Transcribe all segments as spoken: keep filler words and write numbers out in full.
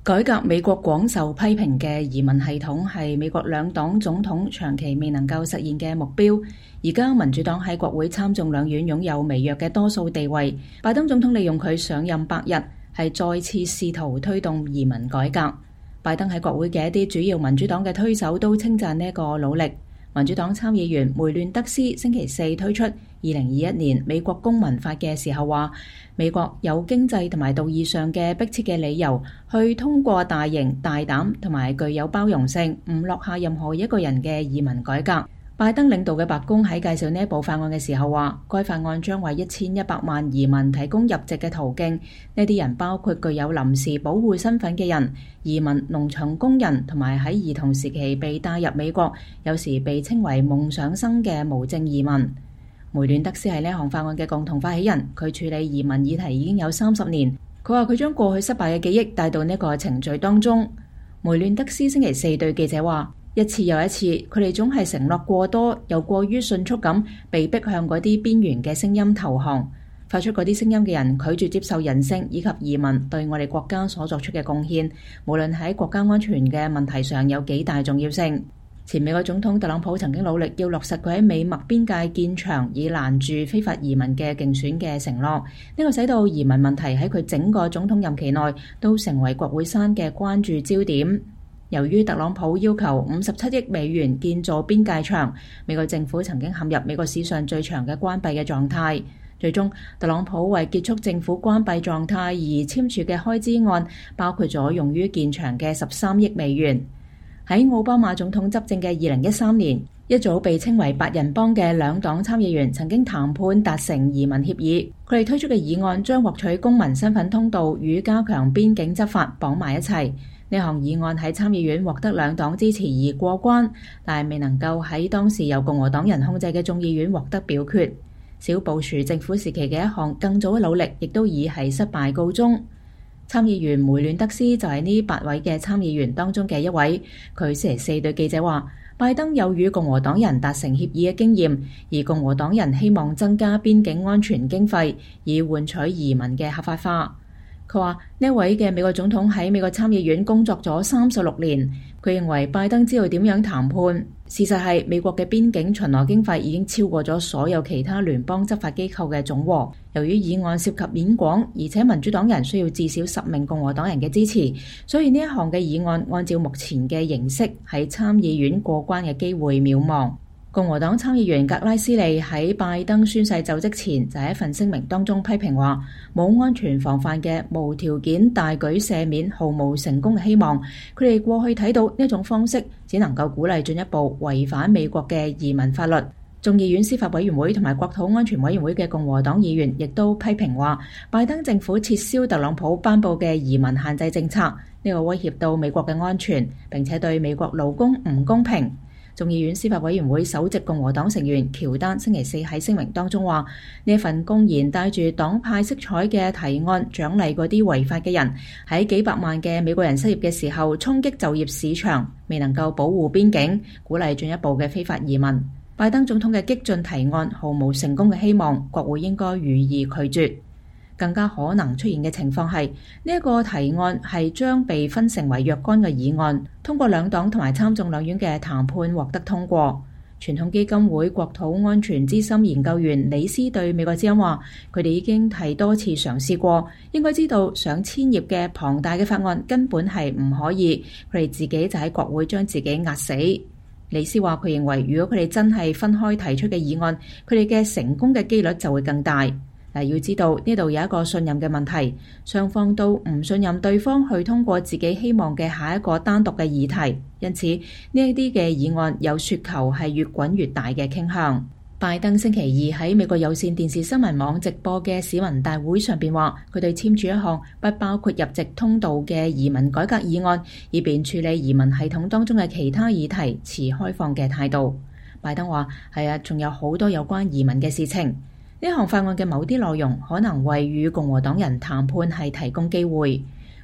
改革美國廣受批評嘅移民系統係美國兩黨總統長期未能夠實現嘅目標。而家民主黨喺國會參眾兩院擁有微弱嘅多數地位，拜登總統利用佢上任百日，係再次試圖推動移民改革。拜登喺國會嘅一啲主要民主黨嘅推手都稱讚呢一個努力。民主黨參議員梅亂德斯星期四推出二零二一年美國公民法嘅時候話，美國有經濟同埋道義上嘅迫切嘅理由去通過大型、大膽同埋具有包容性，唔落下任何一個人嘅移民改革。拜登領導嘅白宮喺介紹呢一部法案嘅時候話，該法案將為一千一百萬移民提供入籍嘅途徑。呢啲人包括具有臨時保護身份嘅人、移民農場工人同埋喺兒童時期被帶入美國，有時被稱為夢想生嘅無證移民。梅亂德斯係呢項法案嘅共同發起人，佢處理移民議題已經有三十年。佢話佢將過去失敗嘅記憶帶到呢個程序當中。梅亂德斯星期四對記者話，一次又一次，佢哋總係承諾過多，又過於迅速咁被逼向嗰啲邊緣嘅聲音投降。發出嗰啲聲音嘅人拒絕接受人性以及移民對我哋國家所作出嘅貢獻，無論喺國家安全嘅問題上有幾大重要性。前美國總統特朗普曾經努力要落實佢喺美墨邊界建牆以攔住非法移民嘅競選嘅承諾，呢個使到移民問題喺佢整個總統任期內都成為國會山嘅關注焦點。由於特朗普要求五十七億美元建造邊界牆，美國政府曾經陷入美國史上最長嘅關閉嘅狀態。最終，特朗普為結束政府關閉狀態而簽署嘅開支案，包括咗用於建牆嘅十三億美元。喺奧巴馬總統執政嘅二零一三年，一組被稱為八人幫嘅兩黨參議員曾經談判達成移民協議，佢哋推出嘅議案將獲取公民身份通道與加強邊境執法綁埋一齊。呢項議案喺參議院獲得兩黨支持而過關，但係未能夠喺當時由共和黨人控制嘅眾議院獲得表決。小布殊政府時期嘅一項更早嘅努力，亦都以係失敗告終。參議員梅亂德斯就係呢八位嘅參議員當中嘅一位。佢星期四對記者話，拜登有與共和黨人達成協議嘅經驗，而共和黨人希望增加邊境安全經費，以換取移民嘅合法化。佢話呢位嘅美國總統喺美國參議院工作咗三十六年，佢認為拜登知道點樣談判。事實係美國嘅邊境巡邏經費已經超過咗所有其他聯邦執法機構嘅總和。由於議案涉及面廣，而且民主黨人需要至少十名共和黨人嘅支持，所以呢一項嘅議案按照目前嘅形式喺參議院過關嘅機會渺茫。共和黨參議員格拉斯利喺拜登宣誓就職前就喺一份聲明當中批評話，冇安全防範嘅無條件大舉赦免毫無成功嘅希望。佢哋過去睇到呢種方式只能夠鼓勵進一步違反美國嘅移民法律。眾議院司法委員會同埋國土安全委員會嘅共和黨議員亦都批評話，拜登政府撤銷特朗普頒布嘅移民限制政策，呢個威脅到美國嘅安全，並且對美國勞工唔公平。眾議院司法委員會首席共和黨成員喬丹星期四喺聲明當中話，呢一份公然帶住黨派色彩嘅提案，獎勵嗰啲違法嘅人喺幾百萬嘅美國人失業嘅時候衝擊就業市場，未能夠保護邊境，鼓勵進一步嘅非法移民。拜登總統嘅激進提案毫無成功嘅希望，國會應該予以拒絕。更加可能出現嘅情況係，呢一個提案係將被分成為若干嘅議案，通過兩黨同埋參眾兩院嘅談判獲得通過。傳統基金會國土安全資深研究員李斯對美國之音話，佢哋已經係多次嘗試過，應該知道上千頁嘅龐大嘅法案根本係唔可以，佢哋自己就喺國會將自己壓死。李斯話佢認為，如果佢哋真係分開提出嘅議案，佢哋嘅成功嘅機率就會更大。嗱，要知道呢度有一個信任嘅問題，雙方都唔信任對方去通過自己希望嘅下一個單獨嘅議題，因此呢一啲嘅議案有雪球係越滾越大嘅傾向。拜登星期二喺美國有線電視新聞網直播嘅市民大會上邊話，佢哋簽署一項不包括入籍通道嘅移民改革議案，以便處理移民系統當中嘅其他議題，持開放嘅態度。拜登話：係啊，仲有好多有關移民嘅事情。呢項法案嘅某啲內容可能為與共和黨人談判係提供機會。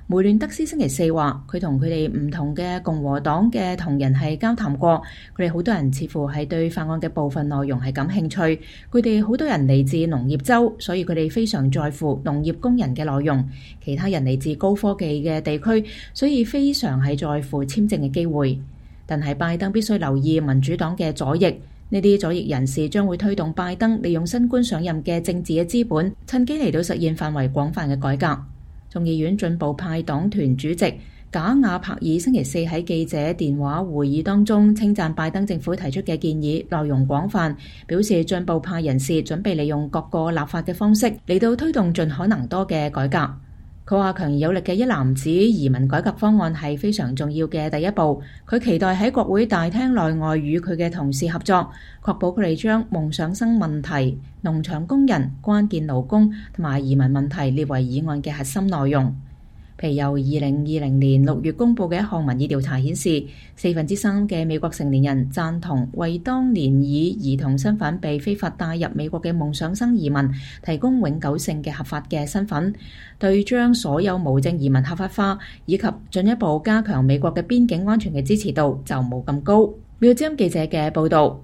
梅亂德斯星期四話，佢同佢哋唔同嘅共和黨嘅同仁係交談過，佢哋好多人似乎係對法案嘅部分內容係感興趣。佢哋好多人嚟自農業州，所以佢哋非常在乎農業工人嘅內容。其他人嚟自高科技嘅地區，所以非常係在乎簽證嘅機會。但係拜登必須留意民主黨嘅左翼，呢啲左翼人士將會推動拜登利用新官上任嘅政治嘅資本，趁機嚟到實現範圍廣泛嘅改革。眾議院進步派黨團主席賈亞柏爾星期四喺記者電話會議當中稱讚拜登政府提出嘅建議內容廣泛，表示進步派人士準備利用各個立法嘅方式嚟到推動盡可能多嘅改革。佢話強而有力嘅一籃子移民改革方案係非常重要嘅第一步。佢期待喺國會大廳內外與佢嘅同事合作，確保佢哋將夢想生問題、農場工人、關鍵勞工同埋移民問題列為議案嘅核心內容。譬如由二零二零年六月公佈嘅一項民意調查顯示，四分之三嘅美國成年人贊同為當年以兒童身份被非法帶入美國嘅夢想生移民提供永久性嘅合法嘅身份，對將所有無證移民合法化以及進一步加強美國嘅邊境安全嘅支持度就冇咁高。妙焦記者嘅報導。